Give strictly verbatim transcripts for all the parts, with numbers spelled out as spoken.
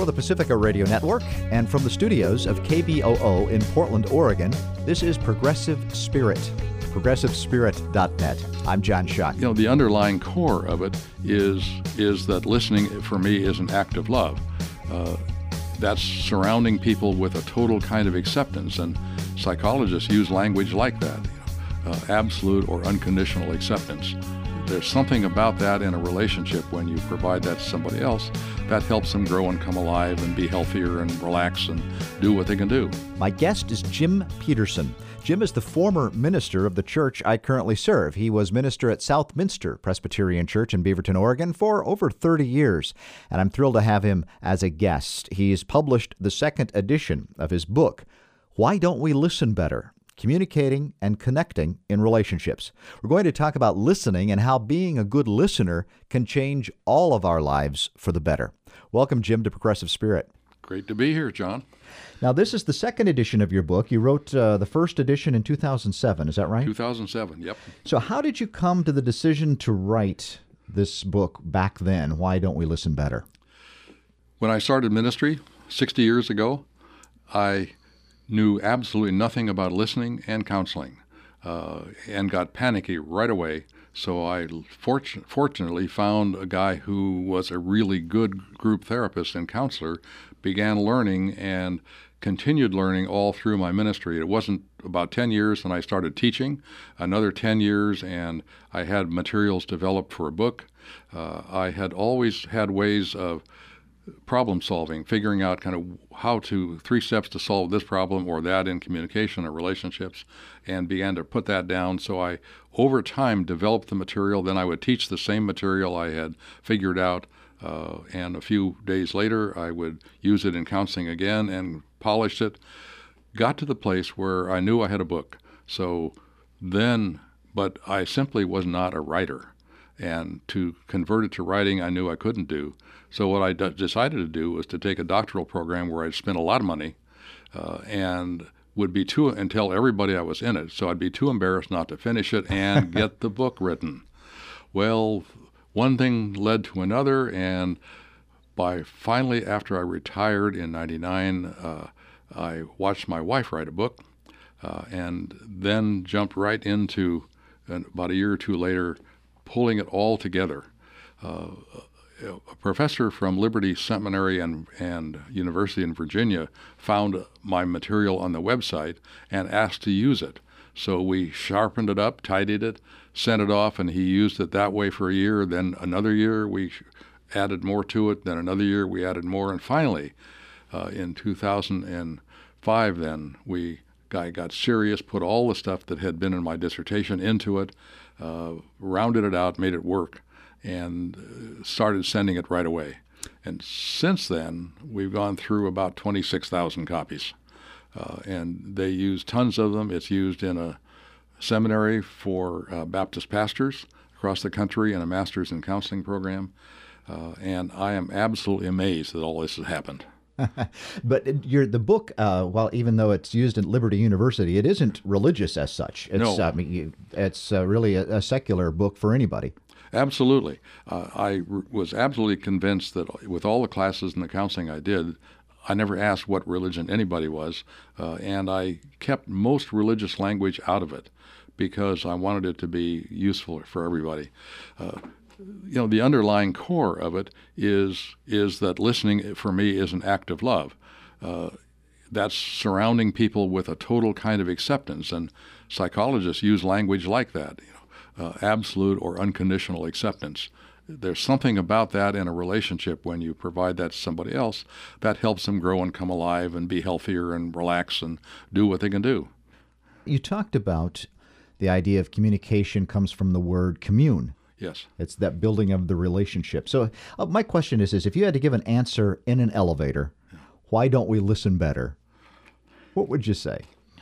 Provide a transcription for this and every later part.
of the Pacifica Radio Network and from the studios of K B O O in Portland, Oregon, this is Progressive Spirit, progressive spirit dot net. I'm John Schuck. You know, the underlying core of it is is that listening, for me, is an act of love. Uh, that's surrounding people with a total kind of acceptance, and psychologists use language like that, you know, uh, absolute or unconditional acceptance. There's something about that in a relationship when you provide that to somebody else that helps them grow and come alive and be healthier and relax and do what they can do. My guest is Jim Peterson. Jim is the former minister of the church I currently serve. He was minister at Southminster Presbyterian Church in Beaverton, Oregon for over thirty years, and I'm thrilled to have him as a guest. He's published the second edition of his book, Why Don't We Listen Better? Communicating and Connecting in Relationships. We're going to talk about listening and how being a good listener can change all of our lives for the better. Welcome, Jim, to Progressive Spirit. Great to be here, John. Now, this is the second edition of your book. You wrote uh, the first edition in two thousand seven, is that right? two thousand seven, yep. So how did you come to the decision to write this book back then, Why Don't We Listen Better? When I started ministry sixty years ago, I knew absolutely nothing about listening and counseling, uh, and got panicky right away. So I fortu- fortunately found a guy who was a really good group therapist and counselor, began learning and continued learning all through my ministry. It wasn't about ten years and I started teaching, another ten years, and I had materials developed for a book. Uh, I had always had ways of problem solving, figuring out kind of how to, three steps to solve this problem or that in communication or relationships, and began to put that down. So I, over time, developed the material. Then I would teach the same material I had figured out, uh, and a few days later I would use it in counseling again and polished it. Got to the place where I knew I had a book. So then, but I simply was not a writer. And to convert it to writing, I knew I couldn't do. So what I d- decided to do was to take a doctoral program where I'd spent a lot of money uh, and would be too, and tell everybody I was in it. So I'd be too embarrassed not to finish it and get the book written. Well, one thing led to another, and by finally, after I retired in ninety-nine, uh, I watched my wife write a book, uh, and then jumped right into, and about a year or two later, pulling it all together. Uh, a professor from Liberty Seminary and, and University in Virginia found my material on the website and asked to use it. So we sharpened it up, tidied it, sent it off, and he used it that way for a year. Then another year we added more to it. Then another year we added more. And finally, uh, in two thousand five, then we I got serious, put all the stuff that had been in my dissertation into it, uh, rounded it out, made it work, and started sending it right away. And since then, we've gone through about twenty-six thousand copies. Uh, and they use tons of them. It's used in a seminary for uh, Baptist pastors across the country and a master's in counseling program. Uh, and I am absolutely amazed that all this has happened. But your the book, uh, while even though it's used at Liberty University, it isn't religious as such. It's, no. I mean, you, it's uh, really a, a secular book for anybody. Absolutely. Uh, I r- was absolutely convinced that with all the classes and the counseling I did, I never asked what religion anybody was, uh, and I kept most religious language out of it because I wanted it to be useful for everybody. Uh, you know, the underlying core of it is is that listening, for me, is an act of love. Uh, that's surrounding people with a total kind of acceptance, and psychologists use language like that, you know, uh, absolute or unconditional acceptance. There's something about that in a relationship when you provide that to somebody else that helps them grow and come alive and be healthier and relax and do what they can do. You talked about the idea of communication comes from the word commune. Yes. It's that building of the relationship. So uh, my question is, is if you had to give an answer in an elevator, why don't we listen better? What would you say?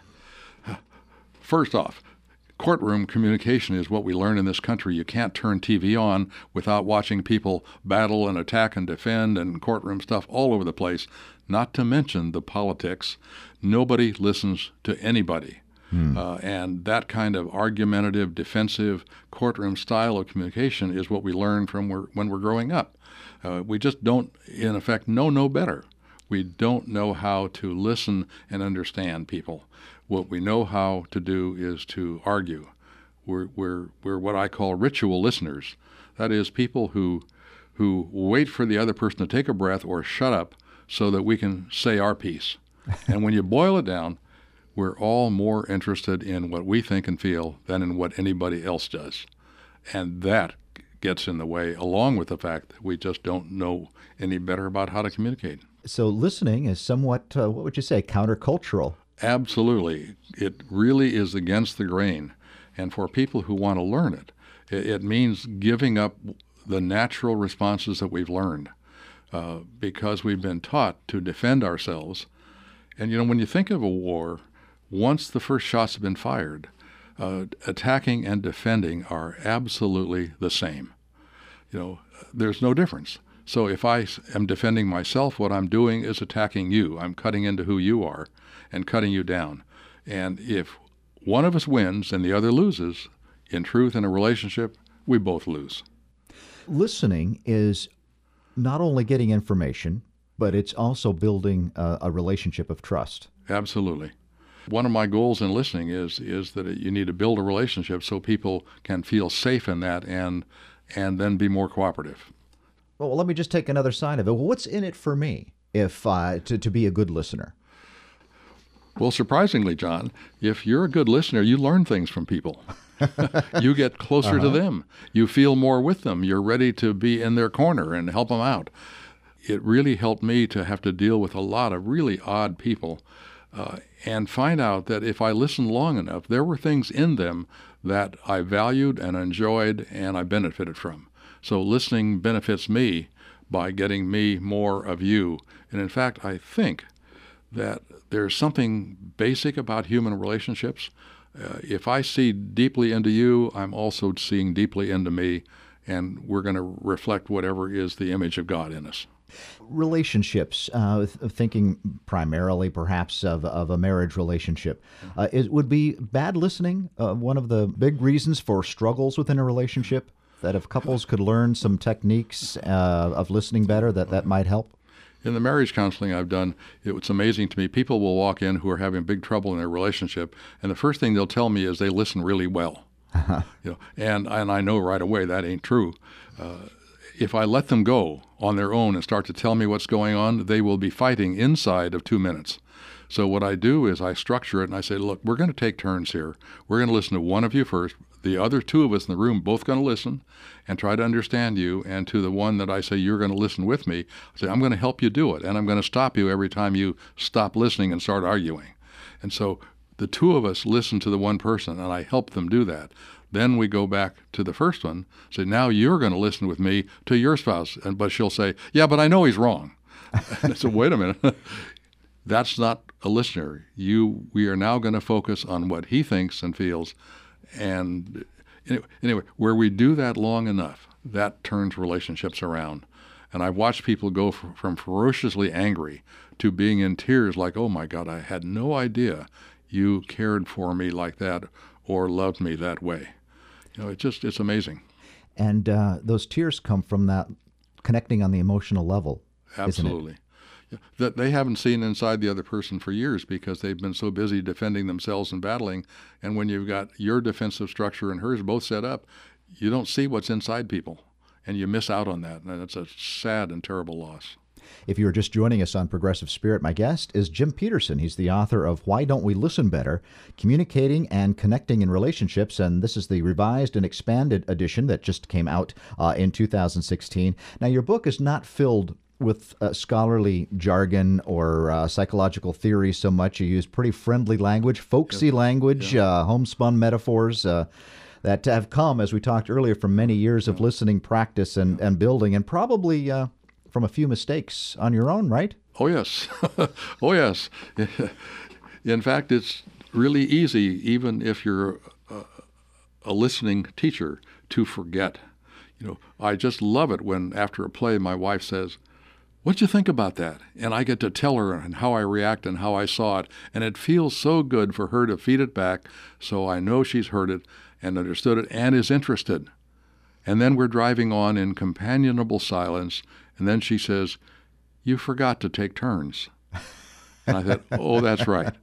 First off, courtroom communication is what we learn in this country. You can't turn T V on without watching people battle and attack and defend and courtroom stuff all over the place, not to mention the politics. Nobody listens to anybody. Hmm. Uh, and that kind of argumentative, defensive courtroom style of communication is what we learn from we're, when we're growing up. Uh, we just don't, in effect, know no better. We don't know how to listen and understand people. What we know how to do is to argue. We're, we're, we're what I call ritual listeners. That is, people who, who wait for the other person to take a breath or shut up so that we can say our piece. And when you boil it down, we're all more interested in what we think and feel than in what anybody else does. And that gets in the way, along with the fact that we just don't know any better about how to communicate. So listening is somewhat, uh, what would you say, countercultural? Absolutely. It really is against the grain. And for people who want to learn it, it, it means giving up the natural responses that we've learned uh, because we've been taught to defend ourselves. And, you know, when you think of a war, once the first shots have been fired, uh, attacking and defending are absolutely the same. You know, there's no difference. So if I am defending myself, what I'm doing is attacking you. I'm cutting into who you are and cutting you down. And if one of us wins and the other loses, in truth, in a relationship, we both lose. Listening is not only getting information, but it's also building a, a relationship of trust. Absolutely. One of my goals in listening is is that you need to build a relationship so people can feel safe in that and and then be more cooperative. Well, let me just take another side of it. Well, what's in it for me if uh, to, to be a good listener? Well, surprisingly, John, if you're a good listener, you learn things from people. You get closer uh-huh. to them. You feel more with them. You're ready to be in their corner and help them out. It really helped me to have to deal with a lot of really odd people uh, and find out that if I listened long enough, there were things in them that I valued and enjoyed and I benefited from. So listening benefits me by getting me more of you. And in fact, I think that there's something basic about human relationships. Uh, if I see deeply into you, I'm also seeing deeply into me, and we're going to reflect whatever is the image of God in us. Relationships, uh, thinking primarily perhaps of, of a marriage relationship, uh, it would be bad listening uh, one of the big reasons for struggles within a relationship, that if couples could learn some techniques uh, of listening better, that that might help? In the marriage counseling I've done, it's amazing to me. People will walk in who are having big trouble in their relationship, and the first thing they'll tell me is they listen really well. Uh-huh. You know, and, and I know right away that ain't true. Uh, if I let them go on their own and start to tell me what's going on, they will be fighting inside of two minutes. So what I do is I structure it and I say, look, we're going to take turns here. We're going to listen to one of you first. The other two of us in the room both going to listen and try to understand you. And to the one that I say, you're going to listen with me, I say, I'm going to help you do it. And I'm going to stop you every time you stop listening and start arguing. And so the two of us listen to the one person, and I help them do that. Then we go back to the first one, say, now you're going to listen with me to your spouse. And but she'll say, yeah, but I know he's wrong. And I said, wait a minute. That's not a listener. You, we are now going to focus on what he thinks and feels. And anyway, where we do that long enough, that turns relationships around. And I've watched people go from ferociously angry to being in tears like, oh my God, I had no idea you cared for me like that or loved me that way. You know, it just, it's amazing. And uh, those tears come from that connecting on the emotional level. Absolutely. That they haven't seen inside the other person for years because they've been so busy defending themselves and battling. And when you've got your defensive structure and hers both set up, you don't see what's inside people, and you miss out on that. And it's a sad and terrible loss. If you were just joining us on Progressive Spirit, my guest is Jim Peterson. He's the author of Why Don't We Listen Better? Communicating and Connecting in Relationships. And this is the revised and expanded edition that just came out uh, in two thousand sixteen. Now, your book is not filled with uh, scholarly jargon or uh, psychological theory so much. You use pretty friendly language, folksy yeah. language, yeah. Uh, homespun metaphors uh, that have come, as we talked earlier, from many years yeah. of listening, practice, and, and building, and probably uh, from a few mistakes on your own, right? Oh, yes. oh, yes. In fact, it's really easy, even if you're a, a listening teacher, to forget. You know, I just love it when after a play my wife says, what'd you think about that? And I get to tell her and how I react and how I saw it. And it feels so good for her to feed it back so I know she's heard it and understood it and is interested. And then we're driving on in companionable silence. And then she says, you forgot to take turns. And I thought, oh, that's right.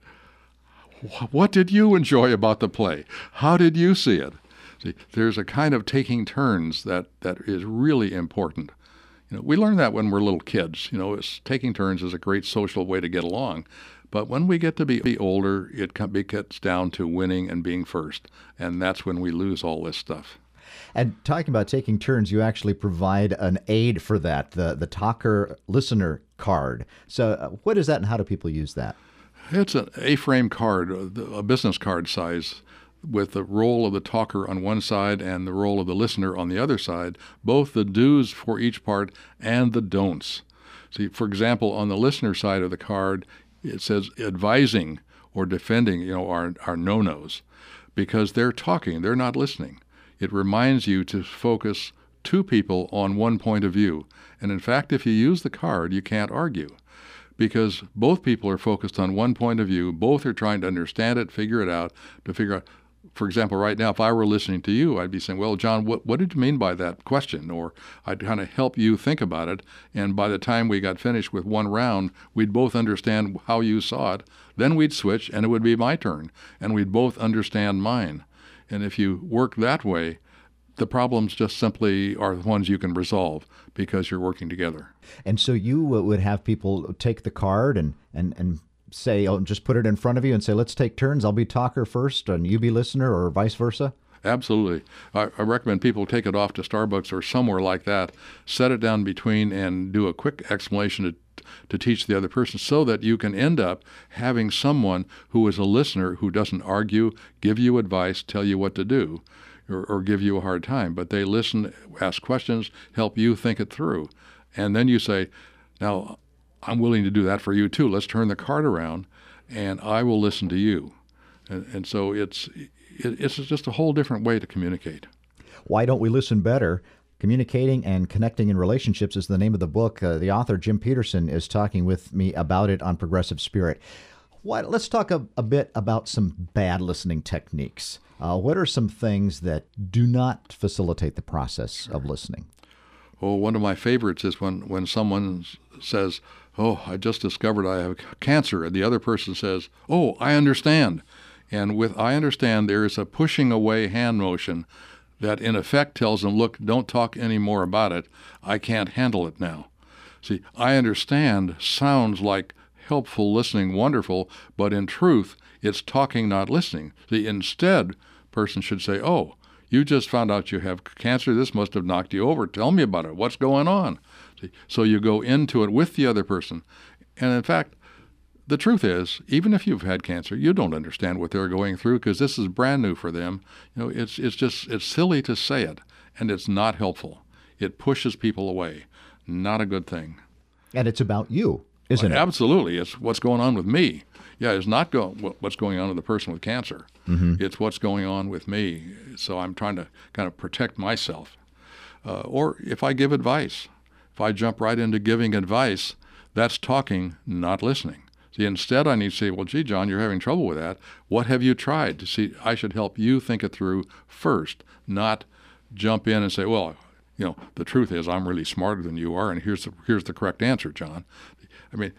What did you enjoy about the play? How did you see it? See, there's a kind of taking turns that, that is really important. You know, we learn that when we're little kids. You know, it's, taking turns is a great social way to get along. But when we get to be, be older, it gets down to winning and being first. And that's when we lose all this stuff. And talking about taking turns, you actually provide an aid for that, the, the talker listener card. So uh, what is that and how do people use that? It's an A-frame card, a business card size, with the role of the talker on one side and the role of the listener on the other side, both the do's for each part and the don'ts. See, for example, on the listener side of the card, it says advising or defending, you know, our, our no-nos, because they're talking, they're not listening. It reminds you to focus two people on one point of view. And in fact, if you use the card, you can't argue, because both people are focused on one point of view. Both are trying to understand it, figure it out, to figure out. For example, right now, if I were listening to you, I'd be saying, well, John, what, what did you mean by that question? Or I'd kind of help you think about it. And by the time we got finished with one round, we'd both understand how you saw it. Then we'd switch, and it would be my turn. And we'd both understand mine. And if you work that way, the problems just simply are the ones you can resolve because you're working together. And so you would have people take the card and, and, and say, oh, just put it in front of you and say, let's take turns. I'll be talker first and you be listener, or vice versa? Absolutely. I, I recommend people take it off to Starbucks or somewhere like that, set it down between and do a quick explanation to to teach the other person, so that you can end up having someone who is a listener who doesn't argue, give you advice, tell you what to do, or, or give you a hard time. But they listen, ask questions, help you think it through. And then you say, now, I'm willing to do that for you too. Let's turn the card around, and I will listen to you. And, and so it's it, it's just a whole different way to communicate. Why don't we listen better? Communicating and Connecting in Relationships is the name of the book. Uh, the author, Jim Peterson, is talking with me about it on Progressive Spirit. What, let's talk a, a bit about some bad listening techniques. Uh, what are some things that do not facilitate the process sure. of listening? Well, one of my favorites is when, when someone says, oh, I just discovered I have cancer, and the other person says, oh, I understand. And with I understand, there is a pushing away hand motion that in effect tells them, look, don't talk any more about it. I can't handle it now. See, I understand sounds like helpful listening, wonderful, but in truth, it's talking, not listening. See, instead, person should say, oh, you just found out you have cancer. This must have knocked you over. Tell me about it. What's going on? See, so you go into it with the other person. And in fact, the truth is, even if you've had cancer, you don't understand what they're going through because this is brand new for them. You know, it's it's just it's silly to say it, and it's not helpful. It pushes people away. Not a good thing. And it's about you, isn't well, it? Absolutely. It's what's going on with me. Yeah, it's not go- what's going on with the person with cancer. Mm-hmm. It's what's going on with me. So I'm trying to kind of protect myself. Uh, or if I give advice, if I jump right into giving advice, that's talking, not listening. See, instead I need to say, well, gee, John, you're having trouble with that. What have you tried? To see, I should help you think it through first, not jump in and say, well, you know, the truth is I'm really smarter than you are, and here's the, here's the correct answer, John. I mean,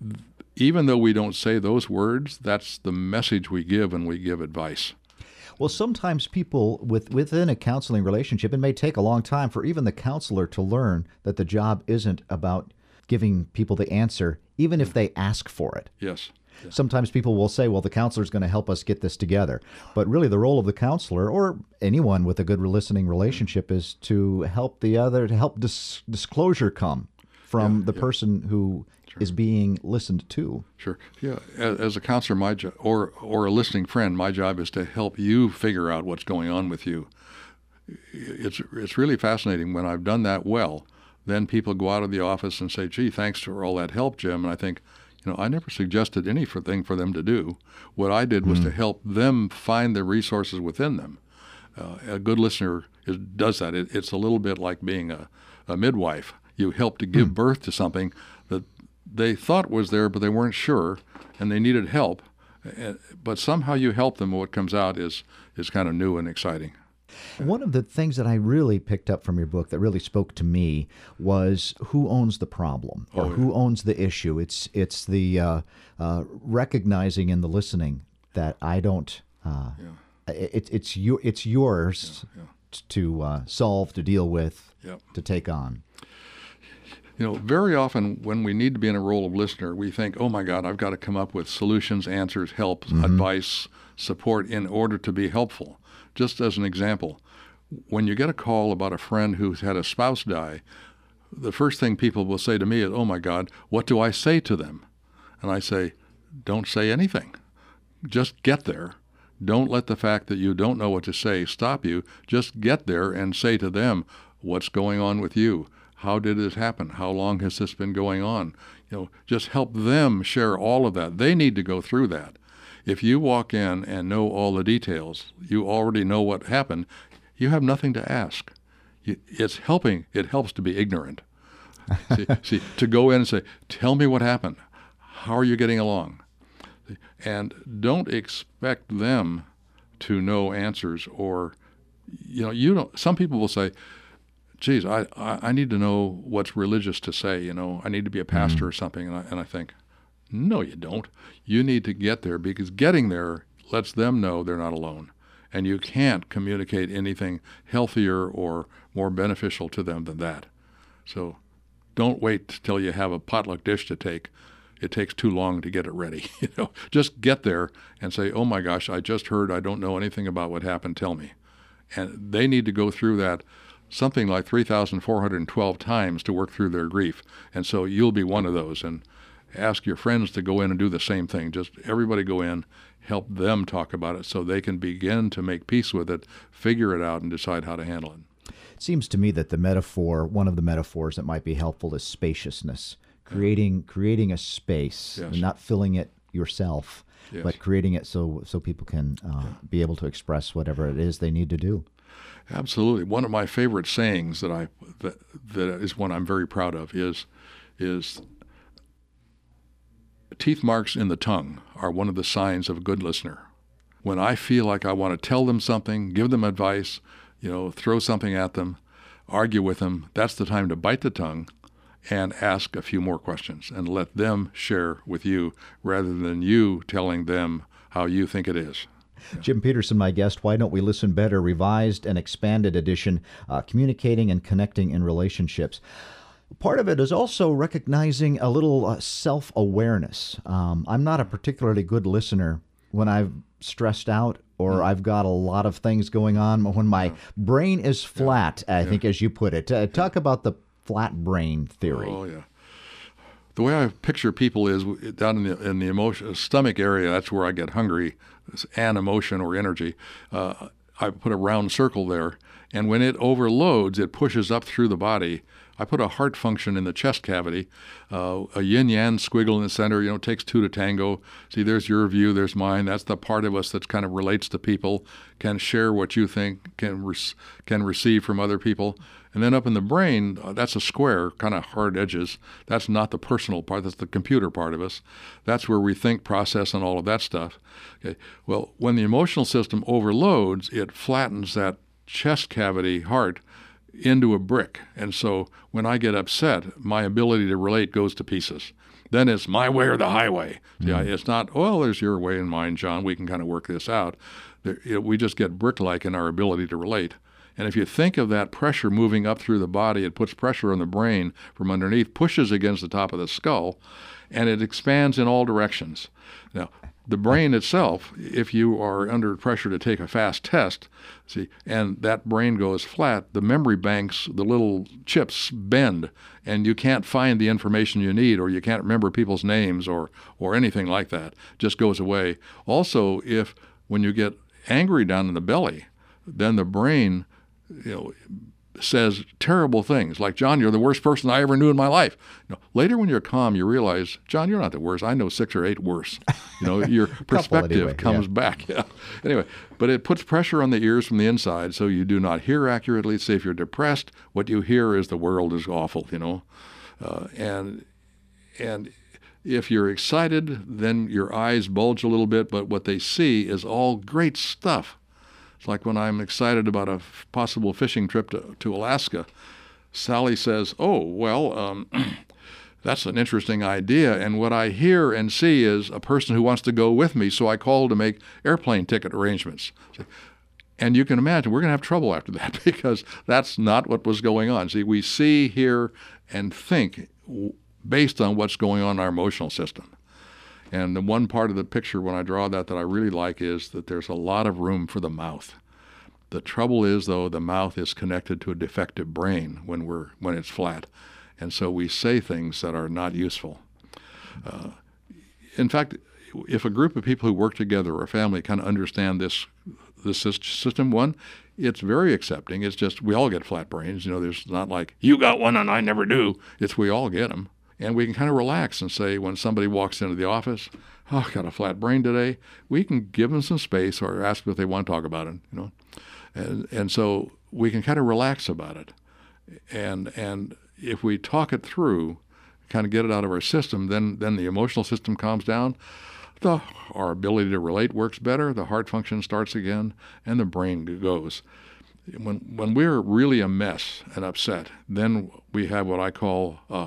even though we don't say those words, that's the message we give when we give advice. Well, sometimes people with, within a counseling relationship, it may take a long time for even the counselor to learn that the job isn't about giving people the answer, even if they ask for it. Yes. Yeah. Sometimes people will say, well, the counselor is going to help us get this together. But really the role of the counselor, or anyone with a good listening relationship, is to help the other, to help dis- disclosure come from yeah, the yeah. person who sure. is being listened to. Sure. Yeah. As, as a counselor, my jo- or or a listening friend, my job is to help you figure out what's going on with you. It's it's really fascinating. When I've done that well, then people go out of the office and say, gee, thanks for all that help, Jim. And I think, you know, I never suggested anything for them to do. What I did was mm-hmm. to help them find the resources within them. Uh, a good listener is, does that. It, it's a little bit like being a, a midwife. You help to give mm-hmm. birth to something that they thought was there, but they weren't sure, and they needed help. But somehow you help them, and what comes out is, is kind of new and exciting. One of the things that I really picked up from your book that really spoke to me was who owns the problem or Oh, yeah. who owns the issue. It's it's the uh, uh, recognizing in the listening that I don't. Uh, Yeah. it, it's your it's yours Yeah. t- to uh, solve, to deal with, Yep. to take on. You know, very often when we need to be in a role of listener, we think, oh my God, I've got to come up with solutions, answers, help, advice, support in order to be helpful. Just as an example, when you get a call about a friend who's had a spouse die, the first thing people will say to me is, oh my God, what do I say to them? And I say, don't say anything. Just get there. Don't let the fact that you don't know what to say stop you. Just get there and say to them, what's going on with you? How did it happen? How long has this been going on? You know, just help them share all of that. They need to go through that. If you walk in and know all the details, you already know what happened, you have nothing to ask. It's helping. It helps to be ignorant. see, see, to go in and say, tell me what happened. How are you getting along? And don't expect them to know answers or, you know, you don't, some people will say, geez, I, I, I need to know what's religious to say, you know, I need to be a pastor mm-hmm. or something. And I, and I think, no, you don't. You need to get there because getting there lets them know they're not alone. And you can't communicate anything healthier or more beneficial to them than that. So don't wait till you have a potluck dish to take. It takes too long to get it ready. You know, just get there and say, oh my gosh, I just heard, I don't know anything about what happened, tell me. And they need to go through that something like three thousand four hundred twelve times to work through their grief. And so you'll be one of those. And ask your friends to go in and do the same thing. Just everybody go in, help them talk about it so they can begin to make peace with it, figure it out, and decide how to handle it. It seems to me that the metaphor, one of the metaphors that might be helpful is spaciousness, creating creating a space, Yes. and not filling it yourself, Yes. but creating it so so people can uh, be able to express whatever it is they need to do. Absolutely. One of my favorite sayings that I that, that is one I'm very proud of is is teeth marks in the tongue are one of the signs of a good listener. When I feel like I want to tell them something, give them advice, you know, throw something at them, argue with them, that's the time to bite the tongue and ask a few more questions and let them share with you rather than you telling them how you think it is. Jim Peterson, my guest. Why Don't We Listen Better? Revised and expanded edition, uh, communicating and connecting in relationships. Part of it is also recognizing a little uh, self-awareness. Um, I'm not a particularly good listener when I've stressed out or mm. I've got a lot of things going on. When my yeah. brain is flat, yeah. I yeah. think, as you put it. Uh, talk about the flat brain theory. Oh, yeah. The way I picture people is down in the in the emotion stomach area. That's where I get hungry, and emotion or energy. Uh, I put a round circle there, and when it overloads, it pushes up through the body. I put a heart function in the chest cavity, uh, a yin-yang squiggle in the center. You know, it takes two to tango. See, there's your view, there's mine. That's the part of us that kind of relates to people, can share what you think, can re- can receive from other people. And then up in the brain, uh, that's a square, kind of hard edges. That's not the personal part. That's the computer part of us. That's where we think, process, and all of that stuff. Okay. Well, when the emotional system overloads, it flattens that chest cavity heart into a brick. And so when I get upset, my ability to relate goes to pieces. Then it's my way or the highway. Mm-hmm. See, I, it's not, well, there's your way and mine, John. We can kind of work this out. There, it, we just get brick-like in our ability to relate. And if you think of that pressure moving up through the body, it puts pressure on the brain from underneath, pushes against the top of the skull, and it expands in all directions. Now, the brain itself, if you are under pressure to take a fast test, see, and that brain goes flat, the memory banks, the little chips bend, and you can't find the information you need, or you can't remember people's names or, or anything like that. It just goes away. Also, if when you get angry down in the belly, then the brain, you know, says terrible things like, John, you're the worst person I ever knew in my life. You know, later when you're calm, you realize, John, you're not the worst. I know six or eight worse. You know, your perspective anyway, comes yeah. back. Yeah. Anyway, but it puts pressure on the ears from the inside, so you do not hear accurately. Say if you're depressed, what you hear is the world is awful, you know. Uh, and and if you're excited, then your eyes bulge a little bit, but what they see is all great stuff. It's like when I'm excited about a f- possible fishing trip to, to Alaska, Sally says, oh, well, um, that's an interesting idea, and what I hear and see is a person who wants to go with me, so I call to make airplane ticket arrangements. And you can imagine we're going to have trouble after that because that's not what was going on. See, we see, hear, and think based on what's going on in our emotional system. And the one part of the picture when I draw that that I really like is that there's a lot of room for the mouth. The trouble is, though, the mouth is connected to a defective brain when we're when it's flat. And so we say things that are not useful. Uh, in fact, if a group of people who work together or a family kind of understand this this system, one, it's very accepting. It's just we all get flat brains. You know, there's not like, you got one and I never do. It's we all get them. And we can kind of relax and say when somebody walks into the office, oh, I got a flat brain today, we can give them some space or ask if they want to talk about it, you know. And, and so we can kind of relax about it. And and if we talk it through, kind of get it out of our system, then then the emotional system calms down. The, our ability to relate works better, the heart function starts again, and the brain goes. When when we're really a mess and upset, then we have what I call uh,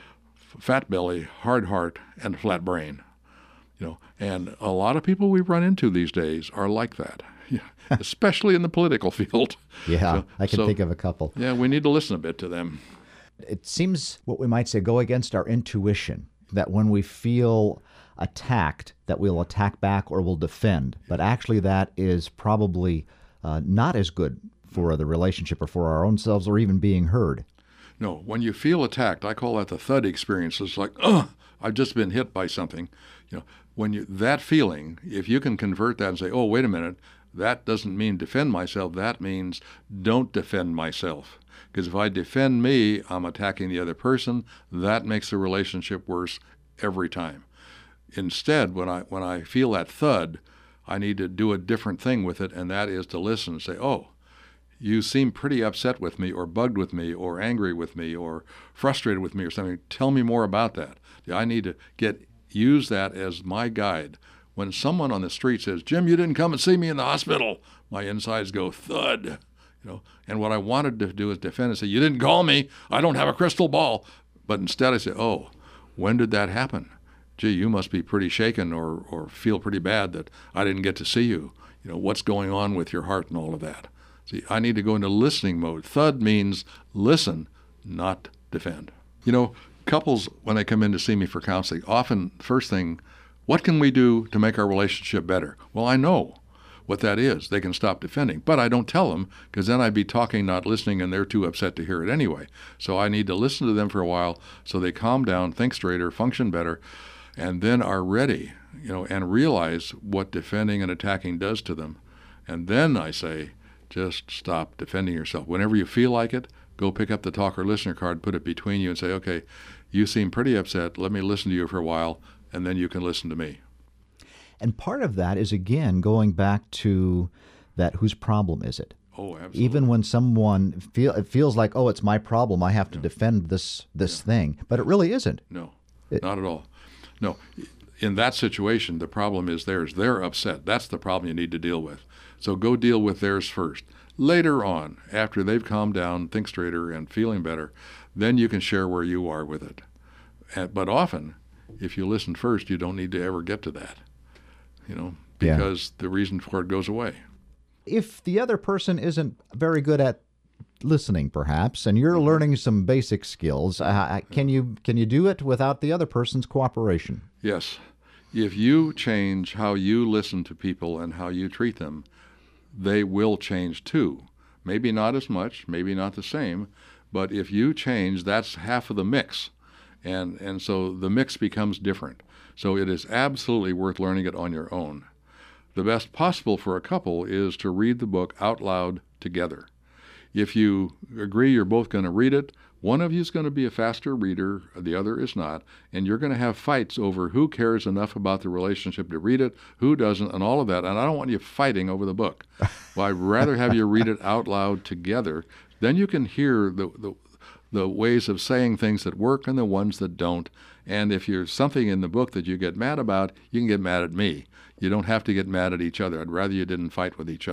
fat belly, hard heart, and flat brain. You know, and a lot of people we run into these days are like that, especially in the political field. Yeah, so, I can so, think of a couple. Yeah, we need to listen a bit to them. It seems what we might say go against our intuition, that when we feel attacked, that we'll attack back or we'll defend. But actually that is probably uh, not as good for the relationship or for our own selves or even being heard. No, when you feel attacked, I call that the thud experience. It's like, oh, I've just been hit by something. You know, when you that feeling, if you can convert that and say, oh, wait a minute, that doesn't mean defend myself. That means don't defend myself. Because if I defend me, I'm attacking the other person. That makes the relationship worse every time. Instead, when I when I feel that thud, I need to do a different thing with it, and that is to listen and say, oh, you seem pretty upset with me or bugged with me or angry with me or frustrated with me or something. Tell me more about that. I need to get use that as my guide. When someone on the street says, Jim, you didn't come and see me in the hospital, my insides go thud. You know, and what I wanted to do is defend and say, you didn't call me. I don't have a crystal ball. But instead I say, oh, when did that happen? Gee, you must be pretty shaken or, or feel pretty bad that I didn't get to see you. You know, what's going on with your heart and all of that? See, I need to go into listening mode. Thud means listen, not defend. You know, couples, when they come in to see me for counseling, often first thing, what can we do to make our relationship better? Well, I know what that is. They can stop defending. But I don't tell them because then I'd be talking, not listening, and they're too upset to hear it anyway. So I need to listen to them for a while so they calm down, think straighter, function better, and then are ready, you know, and realize what defending and attacking does to them. And then I say, just stop defending yourself. Whenever you feel like it, go pick up the talker listener card, put it between you and say, okay, you seem pretty upset. Let me listen to you for a while, and then you can listen to me. And part of that is, again, going back to that whose problem is it? Oh, absolutely. Even when someone feel it feels like, oh, it's my problem, I have to yeah. defend this this yeah. thing. But it really isn't. No, it, not at all. No. In that situation, the problem is theirs. They're upset. That's the problem you need to deal with. So go deal with theirs first. Later on, after they've calmed down, think straighter, and feeling better, then you can share where you are with it. And, but often, if you listen first, you don't need to ever get to that, you know, because yeah. the reason for it goes away. If the other person isn't very good at listening, perhaps, and you're learning some basic skills, uh, can you can you do it without the other person's cooperation? Yes. If you change how you listen to people and how you treat them, they will change too. Maybe not as much, maybe not the same, but if you change, that's half of the mix. And and so the mix becomes different. So it is absolutely worth learning it on your own. The best possible for a couple is to read the book out loud together. If you agree you're both going to read it, one of you is going to be a faster reader, the other is not, and you're going to have fights over who cares enough about the relationship to read it, who doesn't, and all of that. And I don't want you fighting over the book. Well, I'd rather have you read it out loud together. Then you can hear the, the the ways of saying things that work and the ones that don't. And if there's something in the book that you get mad about, you can get mad at me. You don't have to get mad at each other. I'd rather you didn't fight with each other.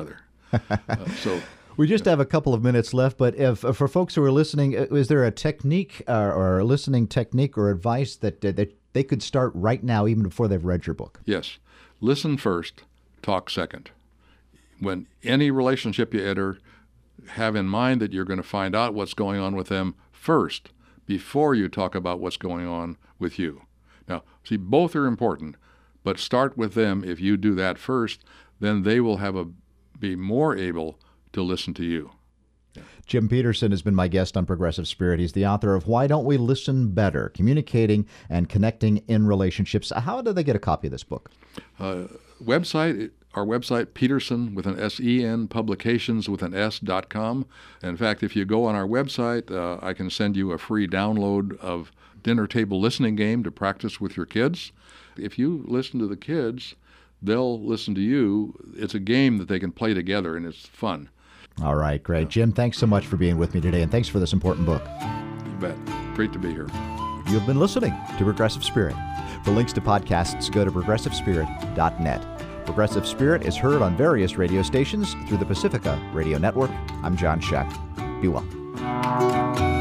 Uh, so. We just have a couple of minutes left, but if for folks who are listening, is there a technique uh, or a listening technique or advice that uh, that they could start right now, even before they've read your book? Yes. Listen first, talk second. When any relationship you enter, have in mind that you're going to find out what's going on with them first before you talk about what's going on with you. Now, see, both are important, but start with them. If you do that first, then they will have a be more able to listen to you. Jim Peterson has been my guest on Progressive Spirit. He's the author of Why Don't We Listen Better? Communicating and Connecting in Relationships. How do they get a copy of this book? Uh, website, our website, Peterson with an S E N, publications with an S dot com. In fact, if you go on our website, uh, I can send you a free download of Dinner Table Listening Game to practice with your kids. If you listen to the kids, they'll listen to you. It's a game that they can play together, and it's fun. All right, great. Jim, thanks so much for being with me today, and thanks for this important book. You bet. Great to be here. You've been listening to Progressive Spirit. For links to podcasts, go to progressive spirit dot net. Progressive Spirit is heard on various radio stations through the Pacifica Radio Network. I'm John Sheck. Be well.